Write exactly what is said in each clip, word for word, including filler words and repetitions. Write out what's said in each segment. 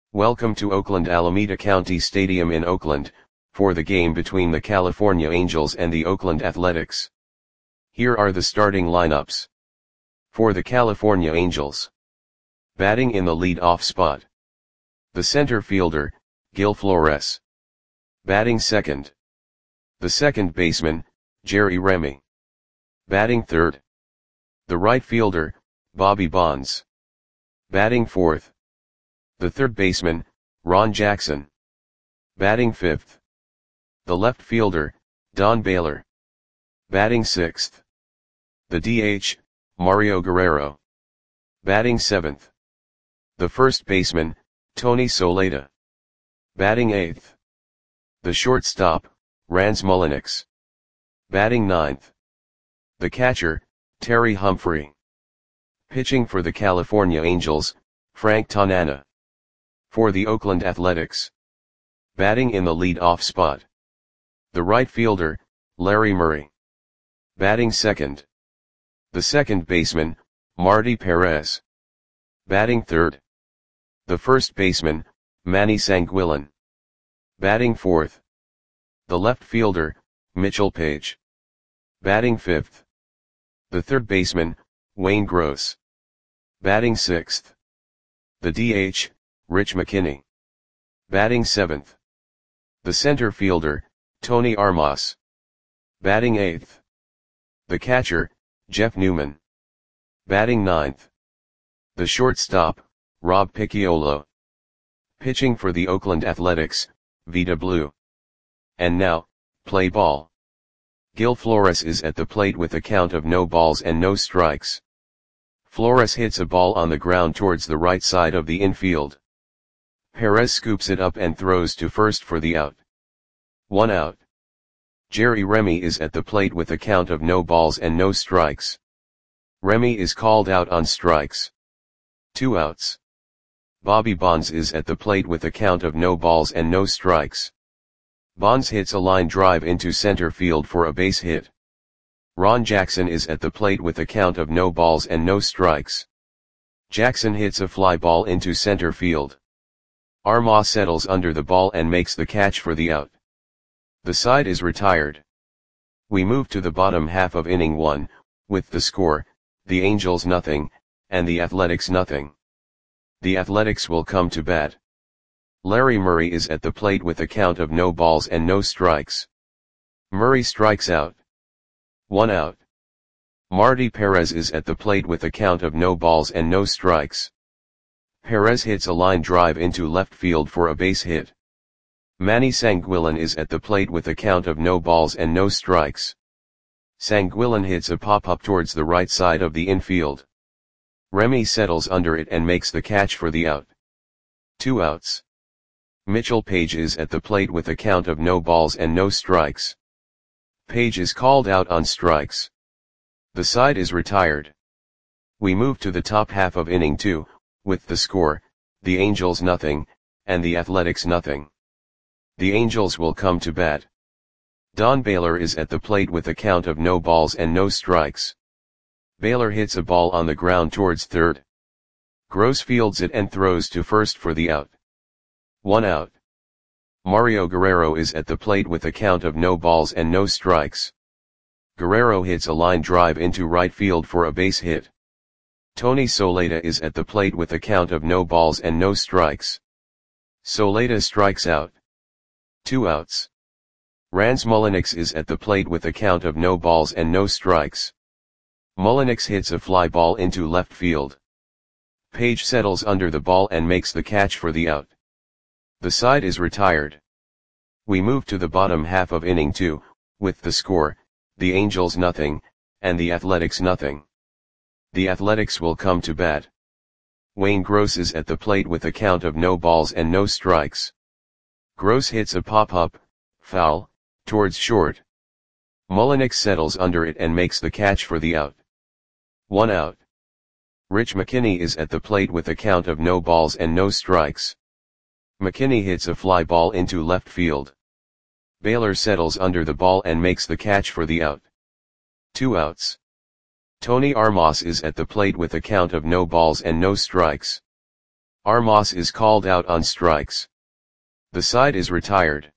Welcome to Oakland Alameda County Stadium in Oakland, for the game between the California Angels and the Oakland Athletics. Here are the starting lineups. For the California Angels. Batting in the lead-off spot. The center fielder, Gil Flores. Batting second. The second baseman, Jerry Remy. Batting third. The right fielder, Bobby Bonds. Batting fourth. The third baseman, Ron Jackson. Batting fifth. The left fielder, Don Baylor. Batting sixth. The D H, Mario Guerrero. Batting seventh. The first baseman, Tony Soleta. Batting eighth. The shortstop, Rans Mulliniks. Batting ninth. The catcher, Terry Humphrey. Pitching for the California Angels, Frank Tanana. For the Oakland Athletics. Batting in the lead-off spot. The right fielder, Larry Murray. Batting second. The second baseman, Marty Perez. Batting third. The first baseman, Manny Sanguillen. Batting fourth. The left fielder, Mitchell Page. Batting fifth. The third baseman, Wayne Gross. Batting sixth. The D H, Rich McKinney. Batting seventh. The center fielder, Tony Armas. Batting eighth. The catcher, Jeff Newman. Batting ninth. The shortstop, Rob Picciolo. Pitching for the Oakland Athletics, Vida Blue. And now, play ball. Gil Flores is at the plate with a count of no balls and no strikes. Flores hits a ball on the ground towards the right side of the infield. Perez scoops it up and throws to first for the out. One out. Jerry Remy is at the plate with a count of no balls and no strikes. Remy is called out on strikes. Two outs. Bobby Bonds is at the plate with a count of no balls and no strikes. Bonds hits a line drive into center field for a base hit. Ron Jackson is at the plate with a count of no balls and no strikes. Jackson hits a fly ball into center field. Armas settles under the ball and makes the catch for the out. The side is retired. We move to the bottom half of inning one, with the score, the Angels nothing, and the Athletics nothing. The Athletics will come to bat. Larry Murray is at the plate with a count of no balls and no strikes. Murray strikes out. One out. Marty Perez is at the plate with a count of no balls and no strikes. Perez hits a line drive into left field for a base hit. Manny Sanguillen is at the plate with a count of no balls and no strikes. Sanguillen hits a pop-up towards the right side of the infield. Remy settles under it and makes the catch for the out. Two outs. Mitchell Page is at the plate with a count of no balls and no strikes. Page is called out on strikes. The side is retired. We move to the top half of inning two, with the score, the Angels nothing, and the Athletics nothing. The Angels will come to bat. Don Baylor is at the plate with a count of no balls and no strikes. Baylor hits a ball on the ground towards third. Gross fields it and throws to first for the out. One out. Mario Guerrero is at the plate with a count of no balls and no strikes. Guerrero hits a line drive into right field for a base hit. Tony Soleta is at the plate with a count of no balls and no strikes. Soleta strikes out. Two outs. Rans Mulliniks is at the plate with a count of no balls and no strikes. Mulliniks hits a fly ball into left field. Page settles under the ball and makes the catch for the out. The side is retired. We move to the bottom half of inning two, with the score, the Angels nothing, and the Athletics nothing. The Athletics will come to bat. Wayne Gross is at the plate with a count of no balls and no strikes. Gross hits a pop-up, foul, towards short. Mulliniks settles under it and makes the catch for the out. One out. Rich McKinney is at the plate with a count of no balls and no strikes. McKinney hits a fly ball into left field. Baylor settles under the ball and makes the catch for the out. Two outs. Tony Armas is at the plate with a count of no balls and no strikes. Armas is called out on strikes. The side is retired.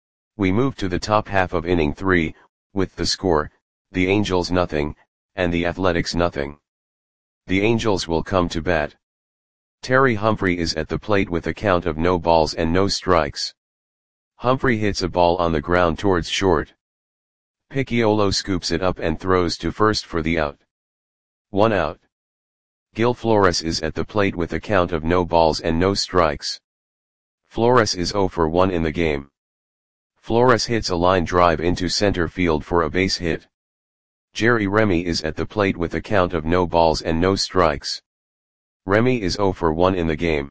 We move to the top half of inning three, with the score, the Angels nothing, and the Athletics nothing. The Angels will come to bat. Terry Humphrey is at the plate with a count of no balls and no strikes. Humphrey hits a ball on the ground towards short. Picciolo scoops it up and throws to first for the out. One out. Gil Flores is at the plate with a count of no balls and no strikes. Flores is zero for one in the game. Flores hits a line drive into center field for a base hit. Jerry Remy is at the plate with a count of no balls and no strikes. Remy is zero for one in the game.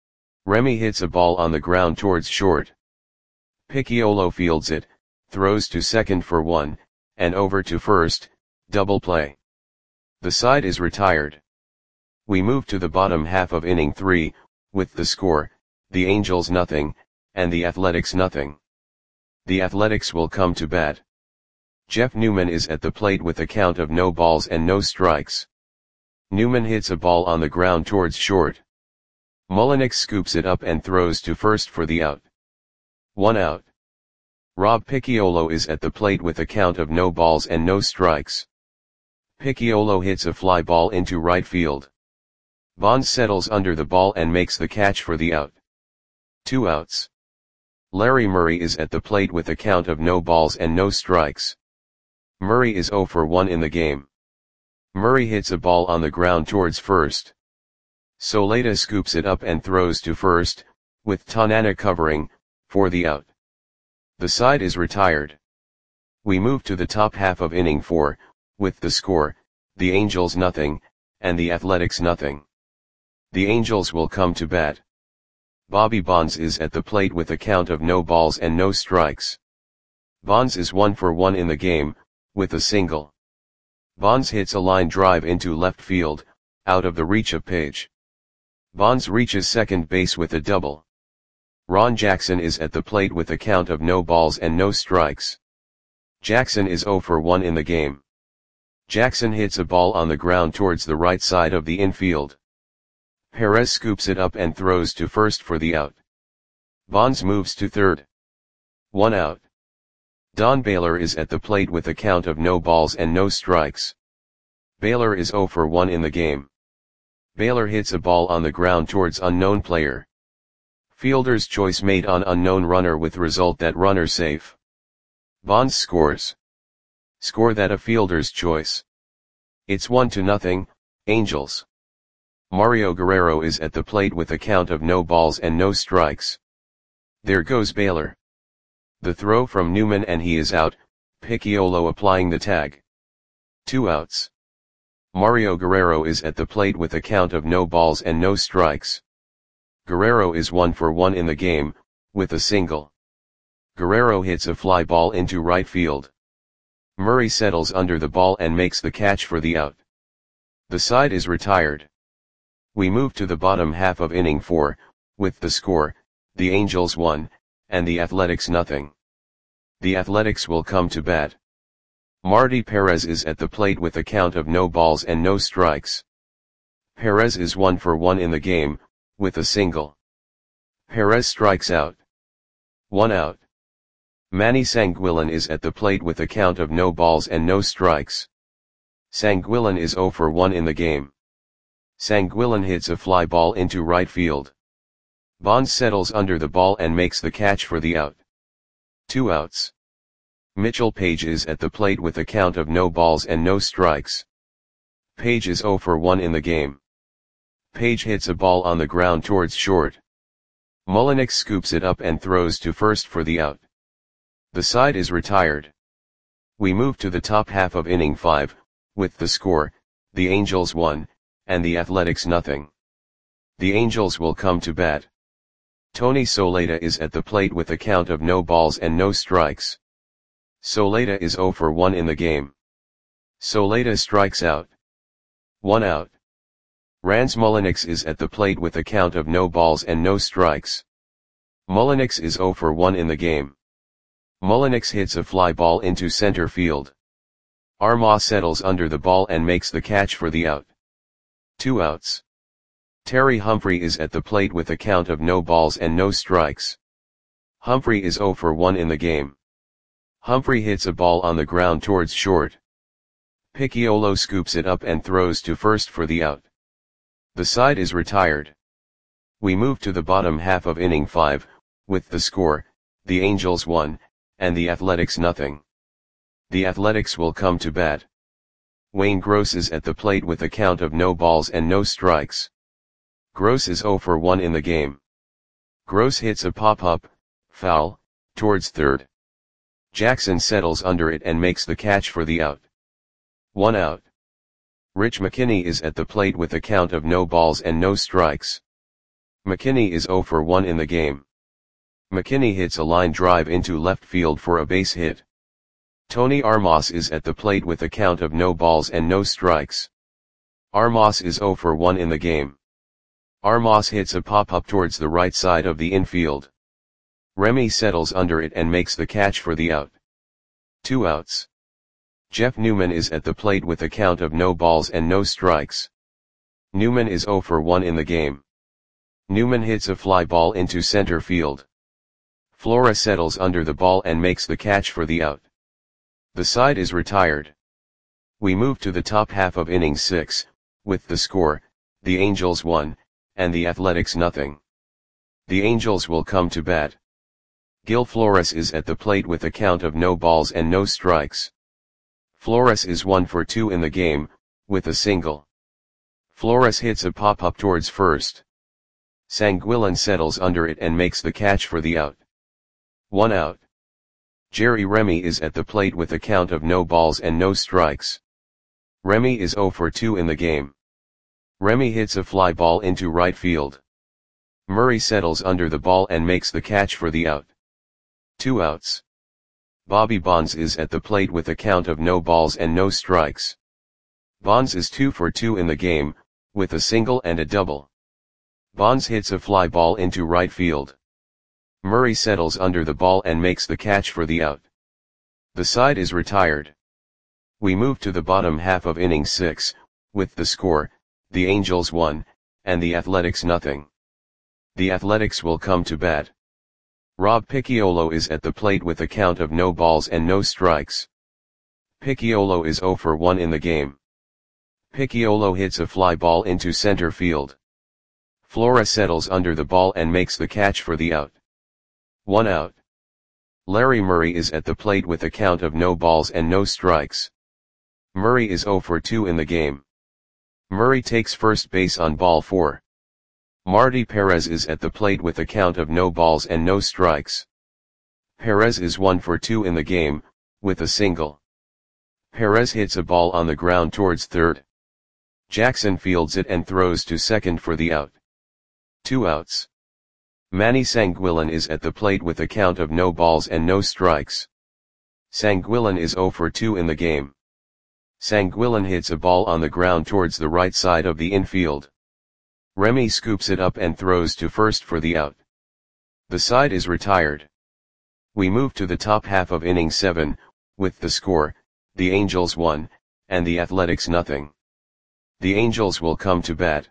Remy hits a ball on the ground towards short. Picciolo fields it, throws to second for one, and over to first, double play. The side is retired. We move to the bottom half of inning three, with the score, the Angels nothing, and the Athletics nothing. The Athletics will come to bat. Jeff Newman is at the plate with a count of no balls and no strikes. Newman hits a ball on the ground towards short. Mullenix scoops it up and throws to first for the out. One out. Rob Picciolo is at the plate with a count of no balls and no strikes. Picciolo hits a fly ball into right field. Bonds settles under the ball and makes the catch for the out. Two outs. Larry Murray is at the plate with a count of no balls and no strikes. Murray is zero for one in the game. Murray hits a ball on the ground towards first. Soleta scoops it up and throws to first, with Tanana covering, for the out. The side is retired. We move to the top half of inning four, with the score, the Angels nothing, and the Athletics nothing. The Angels will come to bat. Bobby Bonds is at the plate with a count of no balls and no strikes. Bonds is one for one in the game, with a single. Bonds hits a line drive into left field, out of the reach of Page. Bonds reaches second base with a double. Ron Jackson is at the plate with a count of no balls and no strikes. Jackson is zero for one in the game. Jackson hits a ball on the ground towards the right side of the infield. Perez scoops it up and throws to first for the out. Bonds moves to third. One out. Don Baylor is at the plate with a count of no balls and no strikes. Baylor is zero for one in the game. Baylor hits a ball on the ground towards unknown player. Fielder's choice made on unknown runner with result that runner safe. Bonds scores. Score that a fielder's choice. It's one to nothing, Angels. Mario Guerrero is at the plate with a count of no balls and no strikes. There goes Baylor. The throw from Newman and he is out, Picciolo applying the tag. Two outs. Mario Guerrero is at the plate with a count of no balls and no strikes. Guerrero is one for one in the game, with a single. Guerrero hits a fly ball into right field. Murray settles under the ball and makes the catch for the out. The side is retired. We move to the bottom half of inning four, with the score, the Angels one, and the Athletics nothing. The Athletics will come to bat. Marty Perez is at the plate with a count of no balls and no strikes. Perez is one for one in the game, with a single. Perez strikes out. One out. Manny Sanguillen is at the plate with a count of no balls and no strikes. Sanguillen is zero for one in the game. Sanguillen hits a fly ball into right field. Bonds settles under the ball and makes the catch for the out. Two outs. Mitchell Page is at the plate with a count of no balls and no strikes. Page is zero for one in the game. Page hits a ball on the ground towards short. Mullenix scoops it up and throws to first for the out. The side is retired. We move to the top half of inning five, with the score, the Angels one, and the Athletics nothing. The Angels will come to bat. Tony Soleta is at the plate with a count of no balls and no strikes. Soleta is zero for one in the game. Soleta strikes out. One out. Rans Mullenix is at the plate with a count of no balls and no strikes. Mullenix is zero for one in the game. Mullenix hits a fly ball into center field. Armas settles under the ball and makes the catch for the out. Two outs. Terry Humphrey is at the plate with a count of no balls and no strikes. Humphrey is zero for one in the game. Humphrey hits a ball on the ground towards short. Picciolo scoops it up and throws to first for the out. The side is retired. We move to the bottom half of inning five, with the score, the Angels one, and the Athletics nothing. The Athletics will come to bat. Wayne Gross is at the plate with a count of no balls and no strikes. Gross is zero for one in the game. Gross hits a pop-up, foul, towards third. Jackson settles under it and makes the catch for the out. One out. Rich McKinney is at the plate with a count of no balls and no strikes. McKinney is zero for one in the game. McKinney hits a line drive into left field for a base hit. Tony Armas is at the plate with a count of no balls and no strikes. Armas is zero for one in the game. Armas hits a pop-up towards the right side of the infield. Remy settles under it and makes the catch for the out. Two outs. Jeff Newman is at the plate with a count of no balls and no strikes. Newman is zero for one in the game. Newman hits a fly ball into center field. Flora settles under the ball and makes the catch for the out. The side is retired. We move to the top half of inning six, with the score, the Angels one, and the Athletics nothing. The Angels will come to bat. Gil Flores is at the plate with a count of no balls and no strikes. Flores is one for two in the game, with a single. Flores hits a pop-up towards first. Sanguillen settles under it and makes the catch for the out. One out. Jerry Remy is at the plate with a count of no balls and no strikes. Remy is zero for two in the game. Remy hits a fly ball into right field. Murray settles under the ball and makes the catch for the out. Two outs. Bobby Bonds is at the plate with a count of no balls and no strikes. Bonds is two for two in the game, with a single and a double. Bonds hits a fly ball into right field. Murray settles under the ball and makes the catch for the out. The side is retired. We move to the bottom half of inning six, with the score, the Angels one, and the Athletics nothing. The Athletics will come to bat. Rob Picciolo is at the plate with a count of no balls and no strikes. Picciolo is zero for one in the game. Picciolo hits a fly ball into center field. Flora settles under the ball and makes the catch for the out. One out. Larry Murray is at the plate with a count of no balls and no strikes. Murray is zero for two in the game. Murray takes first base on ball four. Marty Perez is at the plate with a count of no balls and no strikes. Perez is one for two in the game, with a single. Perez hits a ball on the ground towards third. Jackson fields it and throws to second for the out. Two outs. Manny Sanguillen is at the plate with a count of no balls and no strikes. Sanguillen is zero for two in the game. Sanguillen hits a ball on the ground towards the right side of the infield. Remy scoops it up and throws to first for the out. The side is retired. We move to the top half of inning seven, with the score, the Angels one, and the Athletics nothing. The Angels will come to bat.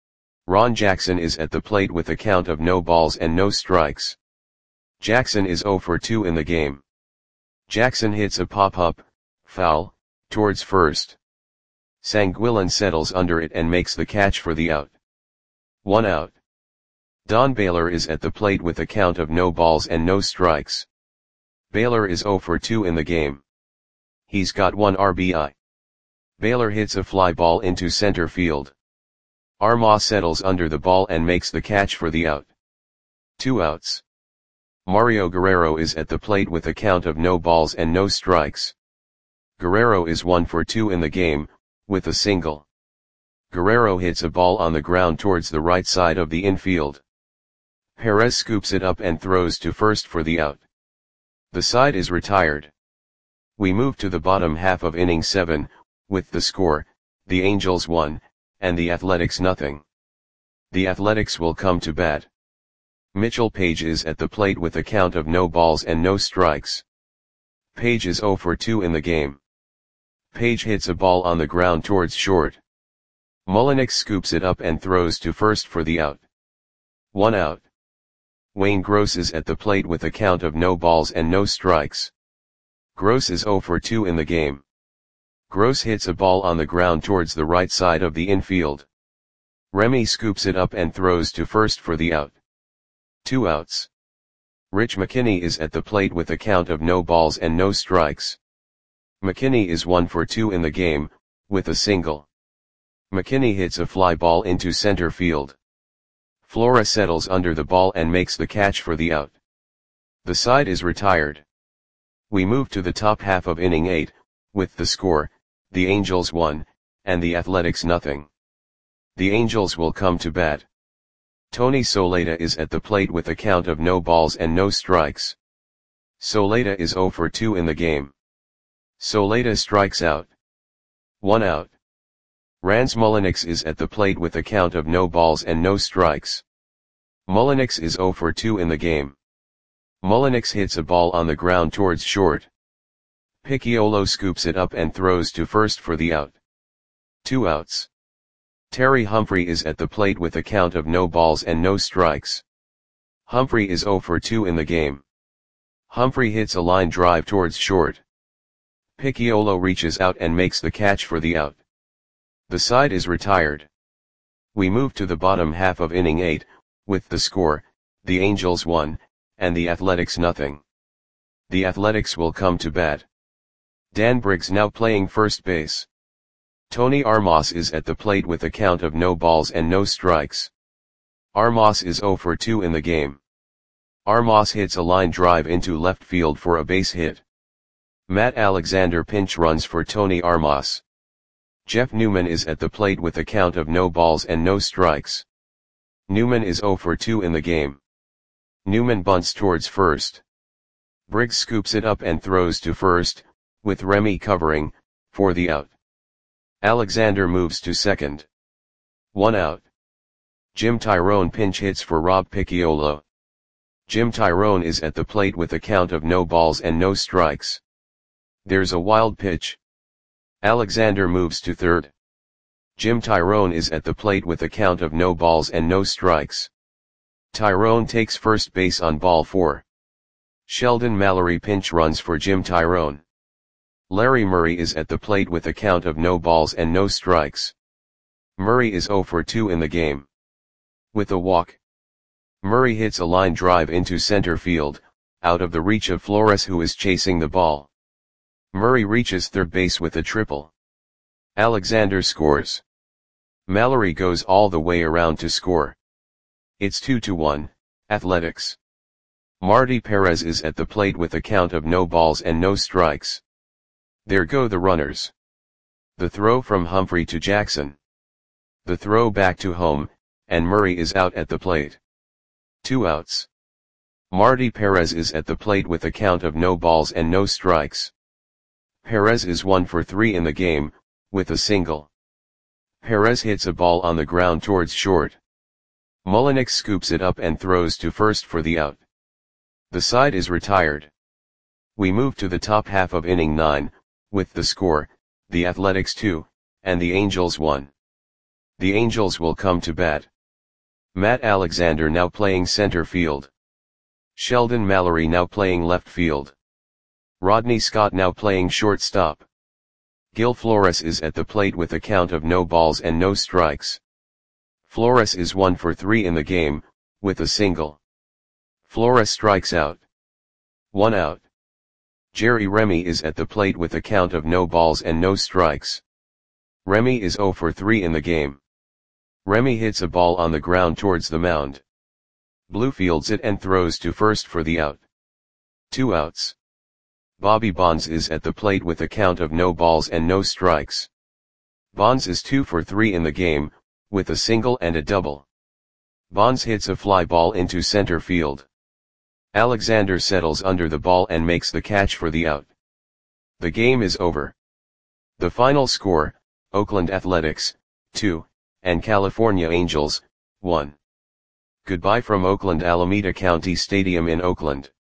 Ron Jackson is at the plate with a count of no balls and no strikes. Jackson is zero for two in the game. Jackson hits a pop-up, foul, towards first. Sanguillen settles under it and makes the catch for the out. One out. Don Baylor is at the plate with a count of no balls and no strikes. Baylor is zero for two in the game. He's got one R B I. Baylor hits a fly ball into center field. Armas settles under the ball and makes the catch for the out. Two outs. Mario Guerrero is at the plate with a count of no balls and no strikes. Guerrero is one for two in the game, with a single. Guerrero hits a ball on the ground towards the right side of the infield. Perez scoops it up and throws to first for the out. The side is retired. We move to the bottom half of inning seven, with the score, the Angels one, and the Athletics nothing. The Athletics will come to bat. Mitchell Page is at the plate with a count of no balls and no strikes. Page is zero for two in the game. Page hits a ball on the ground towards short. Mullenix scoops it up and throws to first for the out. One out. Wayne Gross is at the plate with a count of no balls and no strikes. Gross is zero for two in the game. Gross hits a ball on the ground towards the right side of the infield. Remy scoops it up and throws to first for the out. Two outs. Rich McKinney is at the plate with a count of no balls and no strikes. McKinney is one for two in the game, with a single. McKinney hits a fly ball into center field. Flora settles under the ball and makes the catch for the out. The side is retired. We move to the top half of inning eight, with the score, the Angels one, and the Athletics nothing. The Angels will come to bat. Tony Soleta is at the plate with a count of no balls and no strikes. Soleta is zero for two in the game. Soleta strikes out. One out. Rans Mullenix is at the plate with a count of no balls and no strikes. Mullenix is zero for two in the game. Mullenix hits a ball on the ground towards short. Picciolo scoops it up and throws to first for the out. Two outs. Terry Humphrey is at the plate with a count of no balls and no strikes. Humphrey is zero for two in the game. Humphrey hits a line drive towards short. Picciolo reaches out and makes the catch for the out. The side is retired. We move to the bottom half of inning eight, with the score, the Angels one, and the Athletics nothing. The Athletics will come to bat. Dan Briggs now playing first base. Tony Armas is at the plate with a count of no balls and no strikes. Armas is zero for two in the game. Armas hits a line drive into left field for a base hit. Matt Alexander pinch runs for Tony Armas. Jeff Newman is at the plate with a count of no balls and no strikes. Newman is zero for two in the game. Newman bunts towards first. Briggs scoops it up and throws to first, with Remy covering, for the out. Alexander moves to second. One out. Jim Tyrone pinch hits for Rob Picciolo. Jim Tyrone is at the plate with a count of no balls and no strikes. There's a wild pitch. Alexander moves to third. Jim Tyrone is at the plate with a count of no balls and no strikes. Tyrone takes first base on ball four. Sheldon Mallory pinch runs for Jim Tyrone. Larry Murray is at the plate with a count of no balls and no strikes. Murray is zero for two in the game. With a walk. Murray hits a line drive into center field, out of the reach of Flores who is chasing the ball. Murray reaches third base with a triple. Alexander scores. Mallory goes all the way around to score. It's two to one, Athletics. Marty Perez is at the plate with a count of no balls and no strikes. There go the runners. The throw from Humphrey to Jackson. The throw back to home, and Murray is out at the plate. Two outs. Marty Perez is at the plate with a count of no balls and no strikes. Perez is one for three in the game, with a single. Perez hits a ball on the ground towards short. Mullenix scoops it up and throws to first for the out. The side is retired. We move to the top half of inning nine, with the score, the Athletics two, and the Angels one. The Angels will come to bat. Matt Alexander now playing center field. Sheldon Mallory now playing left field. Rodney Scott now playing shortstop. Gil Flores is at the plate with a count of no balls and no strikes. Flores is one for three in the game, with a single. Flores strikes out. One out. Jerry Remy is at the plate with a count of no balls and no strikes. Remy is zero for three in the game. Remy hits a ball on the ground towards the mound. Blue fields it and throws to first for the out. Two outs. Bobby Bonds is at the plate with a count of no balls and no strikes. Bonds is two for three in the game, with a single and a double. Bonds hits a fly ball into center field. Alexander settles under the ball and makes the catch for the out. The game is over. The final score, Oakland Athletics, two, and California Angels, one. Goodbye from Oakland Alameda County Stadium in Oakland.